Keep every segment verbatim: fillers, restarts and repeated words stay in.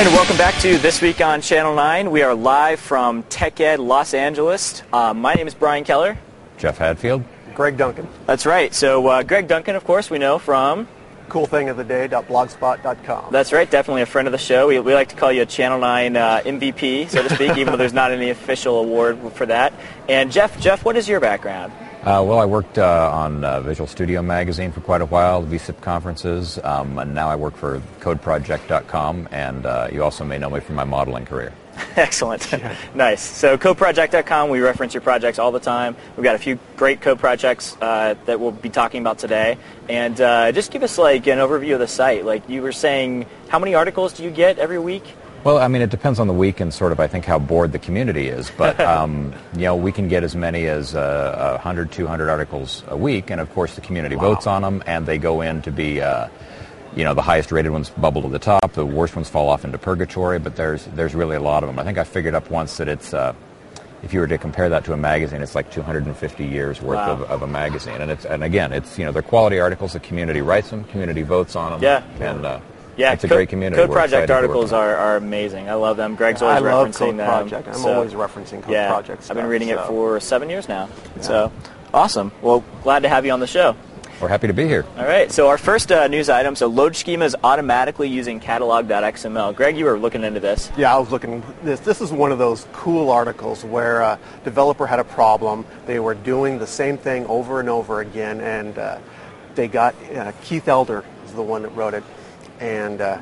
And welcome back to This Week on Channel nine. We are live from TechEd Los Angeles. Uh, my name is Brian Keller. Jeff Hadfield. Greg Duncan. That's right. So uh, Greg Duncan, of course, we know from cool thing of the day dot blogspot dot com. That's right. Definitely a friend of the show. We, we like to call you a Channel nine uh, M V P, so to speak, even though there's not any official award for that. And Jeff, Jeff, what is your background? Uh, well, I worked uh, on uh, Visual Studio Magazine for quite a while, the V S I P conferences, um, and now I work for code project dot com, and uh, you also may know me from my modeling career. Excellent. Nice. So code project dot com, we reference your projects all the time. We've got a few great code projects uh, that we'll be talking about today. And uh, just give us like an overview of the site. Like you were saying, how many articles do you get every week? Well, I mean, it depends on the week and sort of, I think, how bored the community is. But, um, you know, we can get as many as uh, one hundred, two hundred articles a week. And, of course, the community Wow. votes on them, and they go in to be, uh, you know, the highest rated ones bubble to the top. The worst ones fall off into purgatory. But there's there's really a lot of them. I think I figured up once that it's, uh, if you were to compare that to a magazine, it's like two hundred fifty years worth Wow. of, of a magazine. And, it's and again, it's, you know, they're quality articles. The community writes them. Community votes on them. Yeah. And, uh, Yeah, it's a Co- great community. Code We're Project excited to work articles on it. are, are amazing. I love them. Greg's always I love referencing Code them. Project. I'm so, always referencing Code yeah, Project I've stuff, been reading it so. for seven years now. So, awesome. Well, glad to have you on the show. We're happy to be here. All right, so our first uh, news item, so load schemas automatically using catalog dot X M L. Greg, you were looking into this. Yeah, I was looking. This this is one of those cool articles where a developer had a problem. They were doing the same thing over and over again, and uh, they got uh, Keith Elder is the one that wrote it, and uh,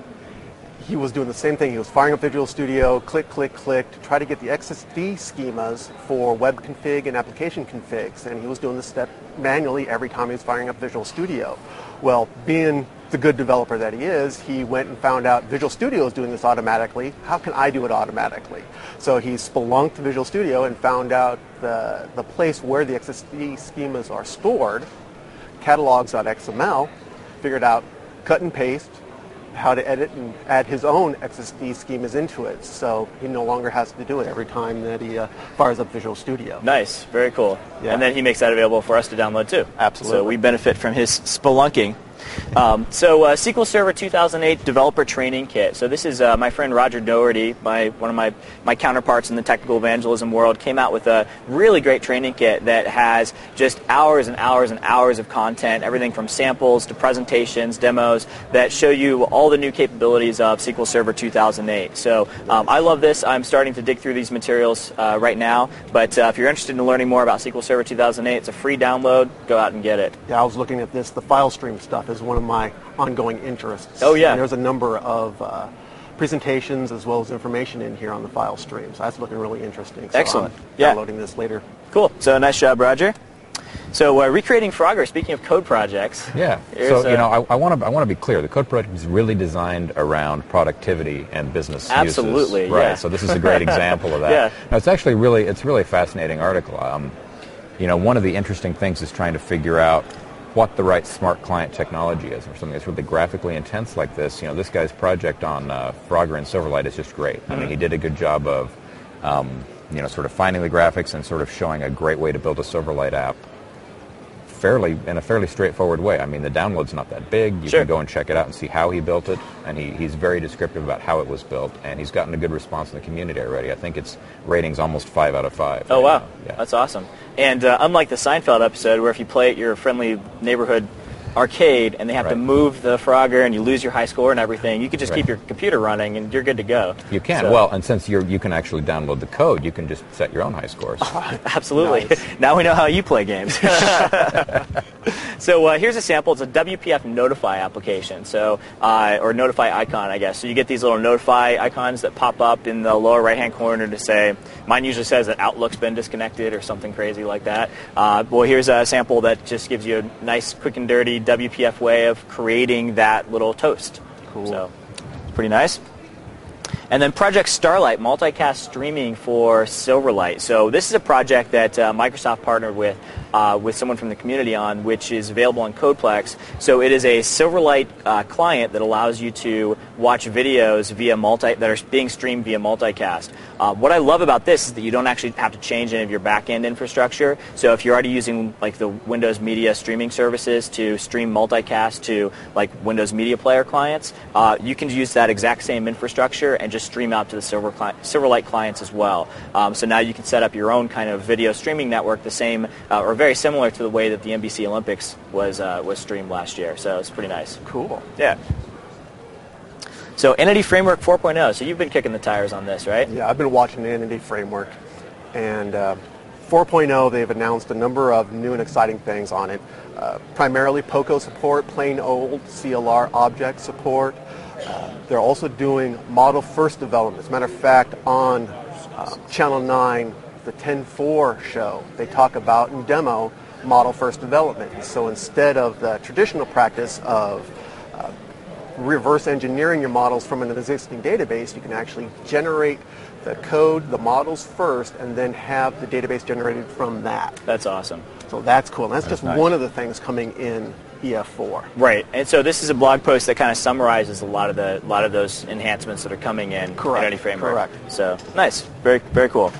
he was doing the same thing. He was firing up Visual Studio, click, click, click, to try to get the X S D schemas for web config and application configs, and he was doing this step manually every time he was firing up Visual Studio. Well, being the good developer that he is, he went and found out Visual Studio is doing this automatically. How can I do it automatically? So he spelunked Visual Studio and found out the, the place where the X S D schemas are stored, catalogs dot X M L, figured out cut and paste, how to edit and add his own X S D schemas into it, so he no longer has to do it every time that he uh, fires up Visual Studio. Nice, very cool. Yeah. And then he makes that available for us to download too. Absolutely. So we benefit from his spelunking. Um, so uh, S Q L Server two thousand eight Developer Training Kit. So this is uh, my friend Roger Doherty, my, one of my, my counterparts in the technical evangelism world, came out with a really great training kit that has just hours and hours and hours of content, everything from samples to presentations, demos, that show you all the new capabilities of S Q L Server two thousand eight. So um, I love this. I'm starting to dig through these materials uh, right now, but uh, if you're interested in learning more about S Q L Server two thousand eight, it's a free download. Go out and get it. Yeah, I was looking at this. The file stream stuff is one of my ongoing interests. Oh, yeah. And there's a number of uh, presentations as well as information in here on the file stream, so that's looking really interesting. So Excellent. I'm Yeah. downloading this later. Cool. So nice job, Roger. So uh, recreating Frogger, speaking of code projects. Yeah. Here's, So, you uh, know, I want to I want to be clear. The code project is really designed around productivity and business Absolutely, uses. Right. yeah. So this is a great example of that. Yeah. Now, it's actually really it's really a fascinating article. Um, you know, one of the interesting things is trying to figure out what the right smart client technology is, or something that's really graphically intense like this. You know, this guy's project on uh, Frogger and Silverlight is just great. I mean, he did a good job of, um, you know, sort of finding the graphics and sort of showing a great way to build a Silverlight app fairly in a fairly straightforward way. I mean, the download's not that big. You Sure. can go and check it out and see how he built it, and he, he's very descriptive about how it was built, and he's gotten a good response in the community already. I think its rating's almost five out of five. Oh, right wow. now. Yeah. That's awesome. And uh, unlike the Seinfeld episode where if you play at your friendly neighborhood arcade and they have to Right. move the Frogger and you lose your high score and everything, you could just Right. keep your computer running and you're good to go. You can. So- Well, and since you're, you can actually download the code, you can just set your own high scores. Absolutely. Nice. Now we know how you play games. So uh, here's a sample. It's a W P F Notify application, so uh, or Notify icon, I guess. So you get these little Notify icons that pop up in the lower right-hand corner to say, mine usually says that Outlook's been disconnected or something crazy like that. Uh, well, here's a sample that just gives you a nice, quick and dirty W P F way of creating that little toast. Cool. So pretty nice. And then Project Starlight, multicast streaming for Silverlight. So this is a project that uh, Microsoft partnered with uh, with someone from the community on, which is available on Codeplex. So it is a Silverlight uh, client that allows you to watch videos via multi that are being streamed via multicast. Uh, what I love about this is that you don't actually have to change any of your back-end infrastructure. So if you're already using like the Windows Media streaming services to stream multicast to like Windows Media Player clients, uh, you can use that exact same infrastructure and just stream out to the Silver cli Silverlight clients as well. Um, so now you can set up your own kind of video streaming network, the same uh, or very similar to the way that the N B C Olympics was uh, was streamed last year. So it's pretty nice. Cool. Yeah. So Entity Framework four point oh. So you've been kicking the tires on this, right? Yeah, I've been watching the Entity Framework, and uh, four point oh, they've announced a number of new and exciting things on it. Uh, primarily POCO support, plain old C L R object support. Uh, they're also doing model first development. As a matter of fact, on uh, Channel nine, the ten four show, they talk about and demo model first development. So instead of the traditional practice of uh, reverse engineering your models from an existing database, you can actually generate the code, the models first, and then have the database generated from that. That's awesome. So that's cool. And that's, That's just nice. one of the things coming in E F four. Right, and so this is a blog post that kind of summarizes a lot of the a lot of those enhancements that are coming in Correct, Entity Framework. correct. So nice, very very cool.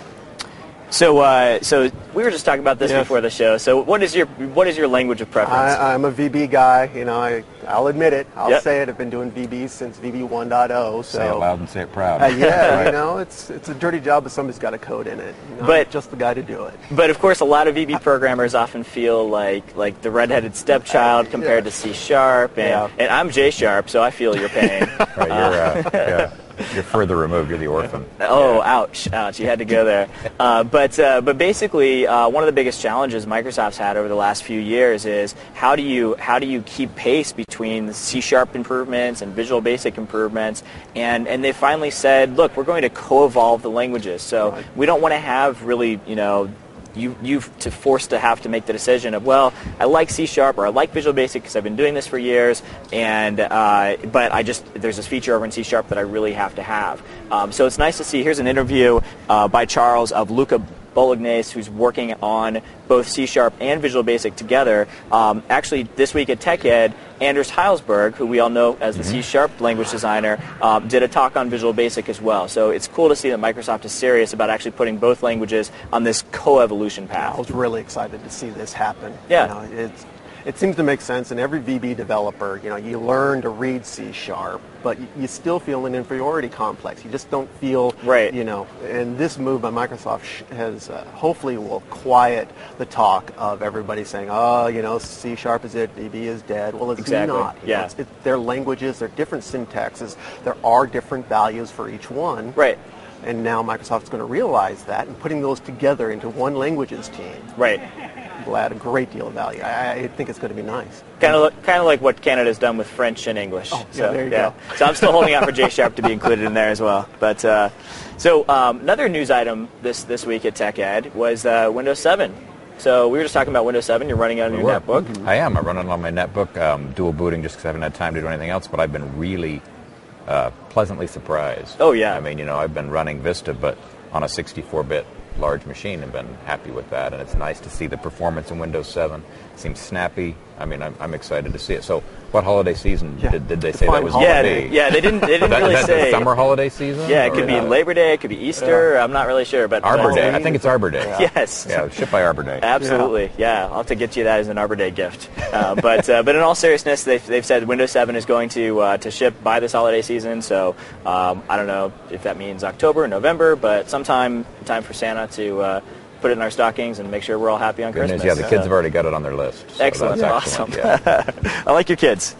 So uh, so we were just talking about this Yes. before the show. So what is your what is your language of preference? I, I'm a V B guy. You know, I, I'll admit it. I'll Yep. say it. I've been doing V B since V B one point oh. So Say it loud and say it proud. Uh, yeah, Right. you know, it's it's a dirty job, but somebody's got a code in it. You know, But- I'm just the guy to do it. But of course, a lot of V B programmers often feel like like the redheaded stepchild compared Yeah. to C sharp, and, Yeah. and I'm J sharp, so I feel your pain. Right, you're, uh, yeah, you're further removed. You're the orphan. Oh, Yeah. ouch, ouch! You had to go there. Uh, but uh, but basically, uh, one of the biggest challenges Microsoft's had over the last few years is how do you how do you keep pace between the C sharp improvements and Visual Basic improvements? And and they finally said, look, we're going to co-evolve the languages. So Right. we don't want to have really, you know. You, you've to forced to have to make the decision of, well, I like C Sharp or I like Visual Basic because I've been doing this for years, and uh, but I just there's this feature over in C Sharp that I really have to have. Um, so it's nice to see. Here's an interview uh, by Charles of Luca Bolognese, who's working on both C Sharp and Visual Basic together. Um, actually, this week at TechEd, Anders Heilsberg, who we all know as the C Sharp language designer, um, did a talk on Visual Basic as well. So it's cool to see that Microsoft is serious about actually putting both languages on this co-evolution I path. was really excited to see this happen. Yeah. You know, it's, it seems to make sense, and every V B developer, you know, you learn to read C Sharp, but you, you still feel an inferiority complex. You just don't feel, Right. you know, and this move by Microsoft sh- has uh, hopefully will quiet the talk of everybody saying, oh, you know, C Sharp is it, V B is dead. Well, it's Exactly. not. You know, Yeah. it's, it, they're languages, they're different syntaxes, there are different values for each one. Right. And now Microsoft's going to realize that and putting those together into one languages team Right. will add a great deal of value. I, I think it's going to be nice. Kind of, kind of like what Canada's done with French and English. Oh, yeah, so, there you go. So I'm still holding out for J Sharp to be included in there as well. But uh, so um, another news item this this week at TechEd was uh, Windows seven. So we were just talking about Windows seven. You're running it on your Sure. netbook. I am. I run it on my netbook, um, dual booting just because I haven't had time to do anything else, but I've been really uh, pleasantly surprised. Oh, yeah. I mean, you know, I've been running Vista, but on a sixty-four bit large machine and been happy with that, and it's nice to see the performance in Windows seven. It seems snappy. I mean, I'm, I'm excited to see it. So what holiday season Yeah. did, did they say that Define was Yeah, going to be? yeah. They didn't. They didn't That, really that's say. the summer holiday season? Yeah, it or- could be uh, Labor Day. It could be Easter. I'm not really sure, but Arbor but- Day. I think it's Arbor Day. Yes. Yeah, shipped by Arbor Day. Absolutely, yeah. I'll have to get you that as an Arbor Day gift. Uh, but uh, but in all seriousness, they've, they've said Windows seven is going to uh, to ship by this holiday season. So um, I don't know if that means October or November, but sometime time for Santa to uh, put it in our stockings and make sure we're all happy on Good Christmas. news. Yeah, the kids So- have already got it on their list. So Excellent. That's Awesome. excellent. Yeah. I like your kids.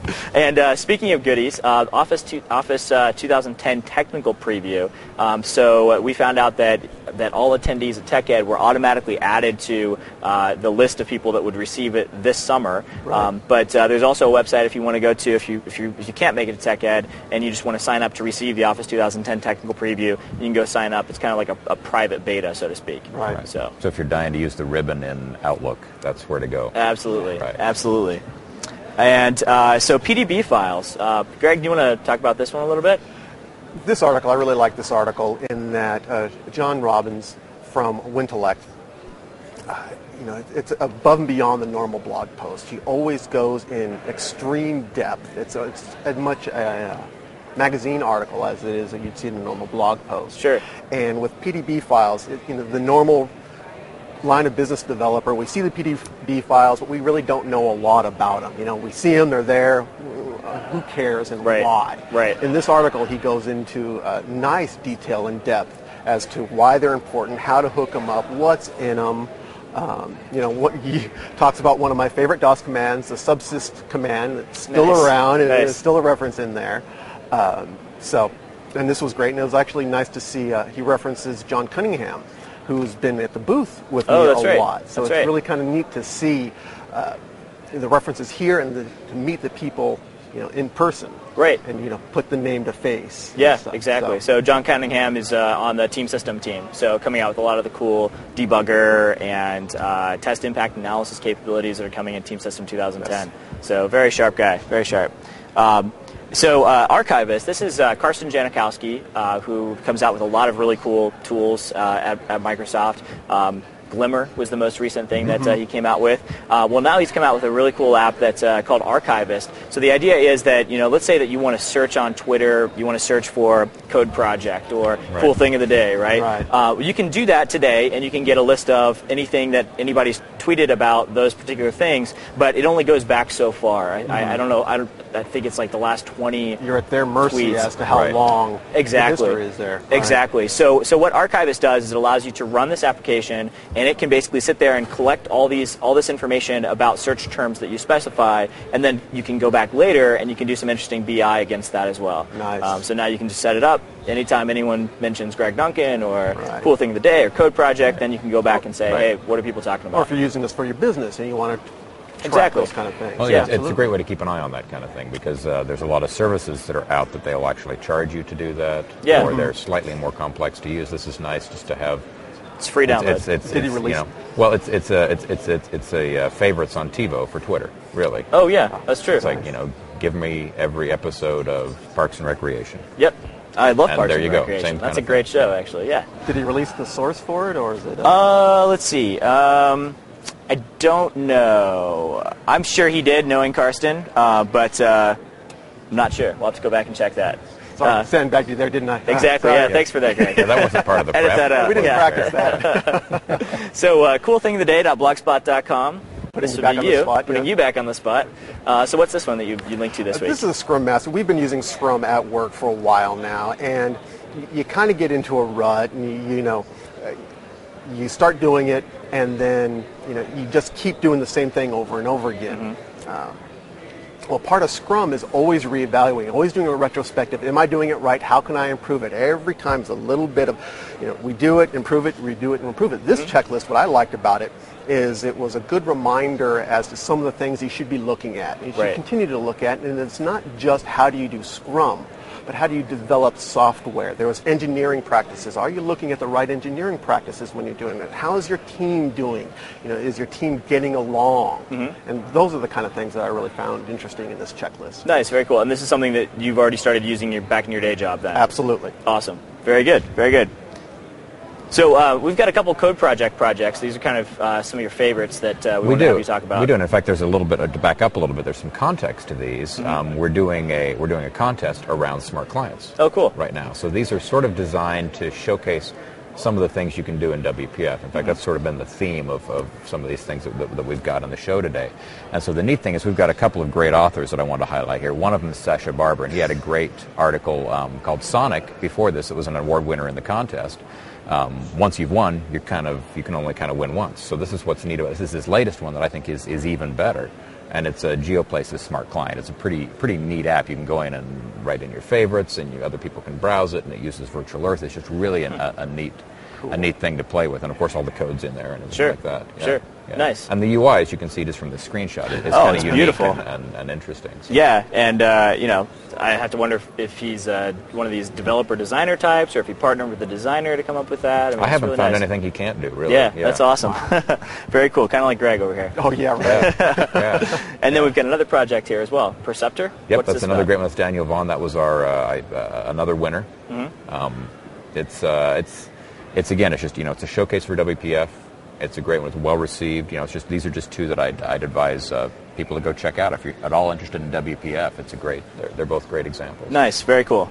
And uh, speaking of goodies, uh, Office two, Office uh, twenty ten technical preview. Um, so uh, we found out that that all attendees at TechEd were automatically added to uh, the list of people that would receive it this summer. Right. Um, but uh, there's also a website if you want to go to if you if you if you can't make it to TechEd and you just want to sign up to receive the Office twenty ten technical preview, you can go sign up. It's kind of like a, a private beta, so to speak. Right. So. So if you're dying to use the ribbon in Outlook, that's where to go. Absolutely, Right. absolutely. And uh, so P D B files. Uh, Greg, do you want to talk about this one a little bit? This article, I really like this article in that uh, John Robbins from Wintellect, uh, you know, it's above and beyond the normal blog post. He always goes in extreme depth. It's, a, it's as much a, a magazine article as it is that you'd see in a normal blog post. Sure. And with P D B files, it, you know, the normal line of business developer, we see the P D B files, but we really don't know a lot about them. You know, we see them, they're there. Who cares and right. why? Right. In this article, he goes into uh, nice detail and depth as to why they're important, how to hook them up, what's in them. Um, you know, what he talks about one of my favorite DOS commands, the subsist command, that's still nice. around, and nice. there's still a reference in there. Um, so, and this was great, and it was actually nice to see uh, he references John Cunningham, who's been at the booth with oh, me that's a right. lot. So that's it's right. really kind of neat to see uh, the references here and the, to meet the people, you know, in person. Right. And, you know, put the name to face. Yeah, stuff, exactly. So. so John Cunningham is uh, on the Team System team, so coming out with a lot of the cool debugger and uh, test impact analysis capabilities that are coming in Team System twenty ten. Yes. So very sharp guy, very sharp. Um, so uh, Archivist, this is uh, Karsten Janikowski, uh, who comes out with a lot of really cool tools uh, at, at Microsoft. Um, Glimmer was the most recent thing that uh, he came out with. Uh, well, now he's come out with a really cool app that's uh, called Archivist. So the idea is that, you know, let's say that you want to search on Twitter, you want to search for Code Project or right. Cool Thing of the Day, right? Right. Uh, you can do that today, and you can get a list of anything that anybody's tweeted about those particular things, but it only goes back so far. I, mm-hmm. I, I don't know. I, don't, I think it's like the last twenty You're at their mercy tweets. as to how right. long exactly. the history is there. Exactly. Right. So, so what Archivist does is it allows you to run this application, and it can basically sit there and collect all these all this information about search terms that you specify, and then you can go back later and you can do some interesting B I against that as well. Nice. Um, so now you can just set it up. Anytime anyone mentions Greg Duncan or right. Cool Thing of the Day or Code Project, right. then you can go back and say, right. hey, what are people talking about? Or if you're using this for your business and you want to track exactly. those kind of things. Well, yeah, yeah, it's a great way to keep an eye on that kind of thing because uh, there's a lot of services that are out that they'll actually charge you to do that, yeah. or mm-hmm. they're slightly more complex to use. This is nice just to have. It's free download. It's, it's, it's, Did he it's, release you know, well, it's it's a it's it's it's, it's a uh, favorites on TiVo for Twitter, really. Oh yeah, that's true. It's like, you know, give me every episode of Parks and Recreation. Yep. I love And Parks there and you go. Recreation. Same That's kind a of great thing. show, actually. Yeah. Did he release the source for it, or is it? Uh, let's see. Um, I don't know. I'm sure he did, knowing Karsten, uh, but uh, I'm not sure. We'll have to go back and check that. Sorry, Uh, send back to you there, didn't I? exactly. Ah, Yeah. sorry. Thanks for that, Greg. Yeah, that wasn't part of the prep. Edit that out. We didn't yeah. practice that. So, uh, cool thing of the day dot blogspot dot com. Putting This you would back be on the you, spot, putting yeah. you back on the spot. Uh, so, what's this one that you you linked to this week? This is a Scrum Master. We've been using Scrum at work for a while now, and you, you kind of get into a rut, and you, you know, uh, you start doing it, and then you know you just keep doing the same thing over and over again. Mm-hmm. Um, well, part of Scrum is always reevaluating, always doing a retrospective. Am I doing it right? How can I improve it? Every time it's a little bit of, you know, we do it, improve it, redo it, and improve it. This mm-hmm. checklist, what I liked about it, is it was a good reminder as to some of the things you should be looking at. You should right. continue to look at, and it's not just how do you do Scrum, but how do you develop software? There was engineering practices. Are you looking at the right engineering practices when you're doing it? How is your team doing? You know, is your team getting along? Mm-hmm. And those are the kind of things that I really found interesting in this checklist. Nice, very cool. And this is something that you've already started using your, back in your day job then? Absolutely. Awesome. Very good, very good. So uh, we've got a couple Code Project projects. These are kind of uh, some of your favorites that uh, we, we want do. to have you talk about. We do, and in fact, there's a little bit, uh, to back up a little bit, there's some context to these. Mm-hmm. Um, we're doing a we're doing a contest around smart clients. Oh, cool. Right now. So these are sort of designed to showcase some of the things you can do in W P F. In fact, mm-hmm. that's sort of been the theme of, of some of these things that, that, that we've got on the show today. And so the neat thing is we've got a couple of great authors that I want to highlight here. One of them is Sasha Barber, and he had a great article um, called Sonic before this. It was an award winner in the contest. Um, once you've won, you're kind of you can only kind of win once. So this is what's neat about this. This is his latest one that I think is, is even better, and it's a GeoPlaces Smart Client. It's a pretty pretty neat app. You can go in and write in your favorites, and you, other people can browse it, and it uses Virtual Earth. It's just really an, a, a neat cool. a neat thing to play with, and of course all the code's in there and everything sure. like that. Yeah. Sure. Yeah. Nice. And the U I, as you can see just from the screenshot, it's oh, kind it's of unique beautiful. and, and, and interesting. So. Yeah, and uh, you know, I have to wonder if, if he's uh, one of these developer designer types, or if he partnered with the designer to come up with that. I, mean, I haven't really found nice. anything he can't do, really. Yeah, yeah. that's awesome. Very cool, kind of like Greg over here. Oh yeah, right. Yeah. yeah. And then we've got another project here as well, Perceptor. Yep, What's that's this another about? great one. That's Daniel Vaughn. That was our uh, I, uh, another winner. Mm-hmm. Um, it's uh, it's it's again, it's just you know, it's a showcase for W P F. It's a great one. It's well received. You know, it's just these are just two that I'd, I'd advise uh, people to go check out if you're at all interested in W P F. It's a great. They're, they're both great examples. Nice, very cool.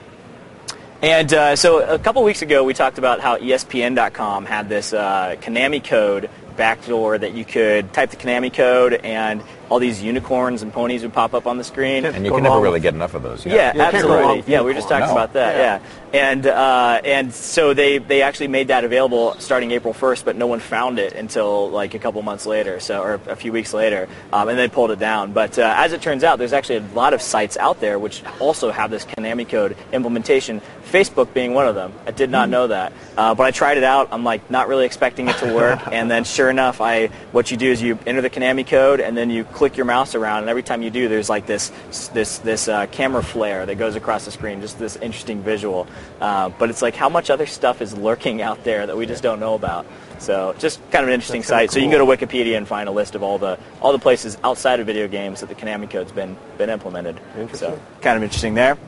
And uh, so a couple weeks ago, we talked about how E S P N dot com had this uh, Konami code backdoor that you could type the Konami code and all these unicorns and ponies would pop up on the screen. And you can never really get enough of those. Yeah, yeah, yeah absolutely. Yeah, we were just talking no. about that. Yeah, yeah. and uh, and so they they actually made that available starting April first, but no one found it until like a couple months later, so or a few weeks later, um, and they pulled it down. But uh, as it turns out, there's actually a lot of sites out there which also have this Konami code implementation. Facebook being one of them. I did not know that, uh, but I tried it out. I'm like not really expecting it to work, and then sure enough, I what you do is you enter the Konami code, and then you click your mouse around, and every time you do, there's like this this this uh, camera flare that goes across the screen, just this interesting visual. Uh, but it's like how much other stuff is lurking out there that we just don't know about. So just kind of an interesting That's site. cool. So you can go to Wikipedia and find a list of all the all the places outside of video games that the Konami code's been been implemented. Interesting. So kind of interesting there.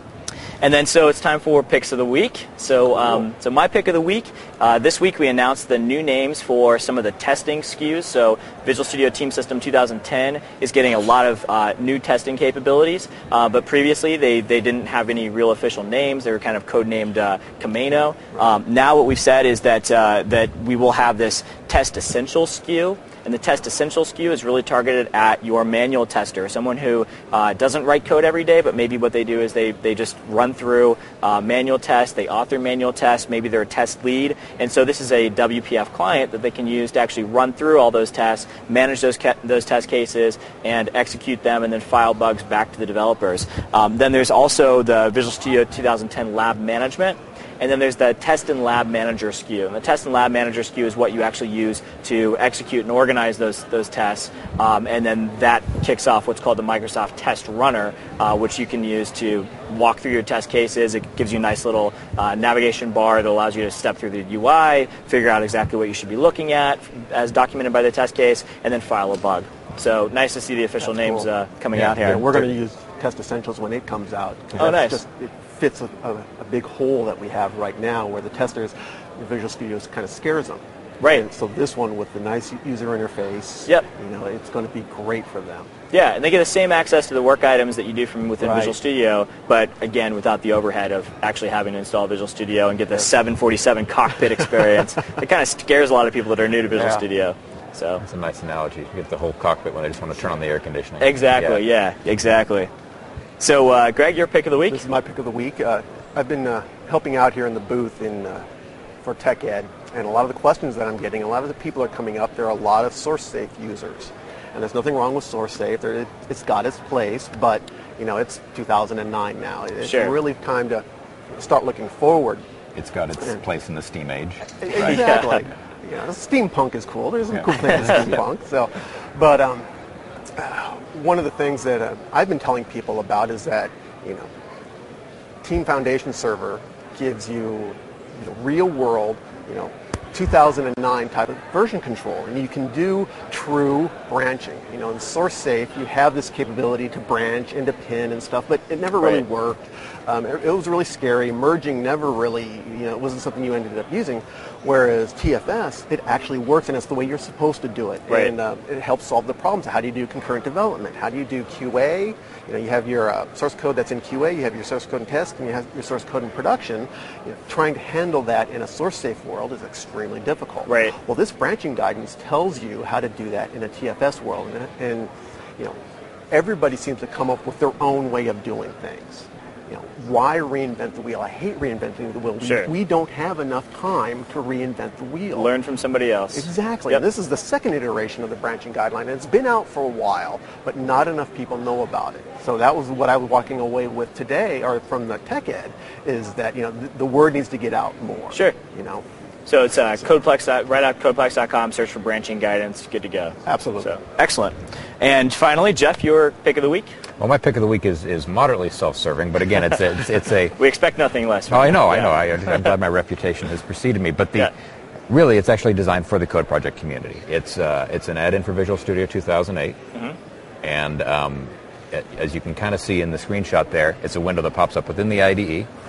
And then so it's time for picks of the week. So um, so my pick of the week, uh, this week we announced the new names for some of the testing S K Us. So Visual Studio Team System two thousand ten is getting a lot of uh, new testing capabilities, uh, but previously they, they didn't have any real official names. They were kind of codenamed uh, Kameno. Um, now what we've said is that, uh, that we will have this Test Essentials S K U. And the Test Essentials S K U is really targeted at your manual tester, someone who uh, doesn't write code every day, but maybe what they do is they, they just run through uh, manual tests, they author manual tests, maybe they're a test lead. And so this is a W P F client that they can use to actually run through all those tests, manage those ca- those test cases, and execute them, and then file bugs back to the developers. Um, then there's also the Visual Studio two thousand ten Lab Management. And then there's the Test and Lab Manager S K U. And the Test and Lab Manager S K U is what you actually use to execute and organize those those tests. Um, and then that kicks off what's called the Microsoft Test Runner, uh, which you can use to walk through your test cases. It gives you a nice little uh, navigation bar that allows you to step through the U I, figure out exactly what you should be looking at as documented by the test case, and then file a bug. So nice to see the official That's names cool. uh, coming Yeah, out here. Yeah, we're going to use Test Essentials when it comes out. Oh, nice. Just, it fits a, a, a big hole that we have right now where the testers, the Visual Studio kind of scares them. Right. And so this one with the nice user interface, Yep. you know, it's going to be great for them. Yeah, and they get the same access to the work items that you do from within Right. Visual Studio, but again, without the overhead of actually having to install Visual Studio and get the seven forty-seven cockpit experience. It kind of scares a lot of people that are new to Visual Yeah. Studio. So It's a nice analogy. You get the whole cockpit when they just want to turn on the air conditioning. exactly, yeah, exactly. So, uh, Greg, your pick of the week? This is my pick of the week. Uh, I've been uh, helping out here in the booth in uh, for Tech Ed, and a lot of the questions that I'm getting, a lot of the people are coming up. There are a lot of SourceSafe users, and there's nothing wrong with SourceSafe. There, it's got its place, but you know it's two thousand nine now. It's Sure. really time to start looking forward. It's got its place in the Steam age. Exactly. You know, steampunk is cool. There's some Yeah. cool things in steampunk. So, but um, uh, one of the things that uh, I've been telling people about is that you know, Team Foundation Server gives you, you know, real world, you know, two thousand nine type of version control, and you can do true branching. You know, in SourceSafe, you have this capability to branch into pin and stuff, but it never really Right. worked. Um, it, it was really scary. Merging never really, you know, it wasn't something you ended up using. Whereas T F S, it actually works, and it's the way you're supposed to do it. Right. And uh, it helps solve the problems. How do you do concurrent development? How do you do Q A? You know, you have your uh, source code that's in Q A, you have your source code in test, and you have your source code in production. You know, trying to handle that in a SourceSafe world is extremely difficult. Right. Well, this branching guidance tells you how to do that in a T F S world, and, and you know, everybody seems to come up with their own way of doing things. You know, why reinvent the wheel? I hate reinventing the wheel. Sure. We, we don't have enough time to reinvent the wheel. Learn from somebody else. Exactly. Yep. And this is the second iteration of the branching guideline, and it's been out for a while, but not enough people know about it. So that was what I was walking away with today, or from the Tech Ed, is that you know the, the word needs to get out more. Sure. You know. So it's uh, Codeplex, dot- right out codeplex dot com, search for branching guidance, good to go. Absolutely. So, excellent. And finally, Jeff, your pick of the week? Well, my pick of the week is, is moderately self-serving, but again, it's a, it's, it's a We expect nothing less. Oh, I know, I Yeah. know. I, I'm glad my reputation has preceded me. But the Yeah. really, it's actually designed for the Code Project community. It's uh, it's an add-in for Visual Studio two thousand eight, Mm-hmm. and um, it, as you can kind of see in the screenshot there, it's a window that pops up within the I D E.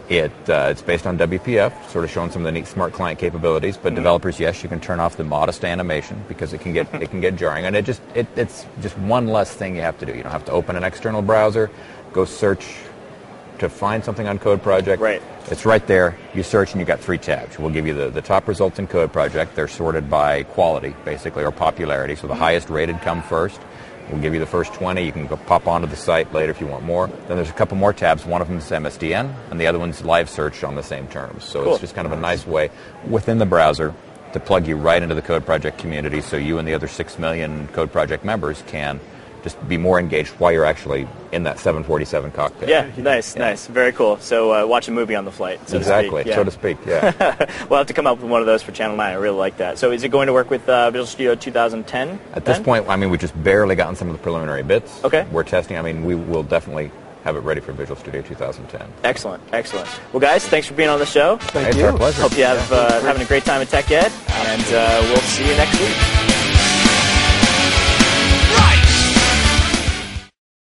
It, uh, it's based on W P F, sort of showing some of the neat smart client capabilities. But mm-hmm. developers, yes, you can turn off the modest animation because it can get it can get jarring, and it just it, it's just one less thing you have to do. You don't have to open an external browser, go search to find something on Code Project. Right. It's right there. You search and you got three tabs. We'll give you the, the top results in Code Project. They're sorted by quality, basically, or popularity. So the highest rated come first. We'll give you the first twenty. You can go pop onto the site later if you want more. Then there's a couple more tabs. One of them is M S D N, and the other one's live search on the same terms. So cool. It's just kind of a nice way within the browser to plug you right into the Code Project community so you and the other six million Code Project members can just be more engaged while you're actually in that seven forty-seven cockpit. Yeah, nice, yeah. nice. Very cool. So uh, watch a movie on the flight, so exactly, to speak. Yeah. so to speak, yeah. We'll have to come up with one of those for Channel nine. I really like that. So is it going to work with uh, Visual Studio two thousand ten? At this point, I mean, we've just barely gotten some of the preliminary bits. Okay. We're testing. I mean, we will definitely have it ready for Visual Studio two thousand ten. Excellent, excellent. Well, guys, thanks for being on the show. Thank it's you. Our pleasure. Hope you have uh, having a great time at Tech Ed, and uh, we'll see you next week.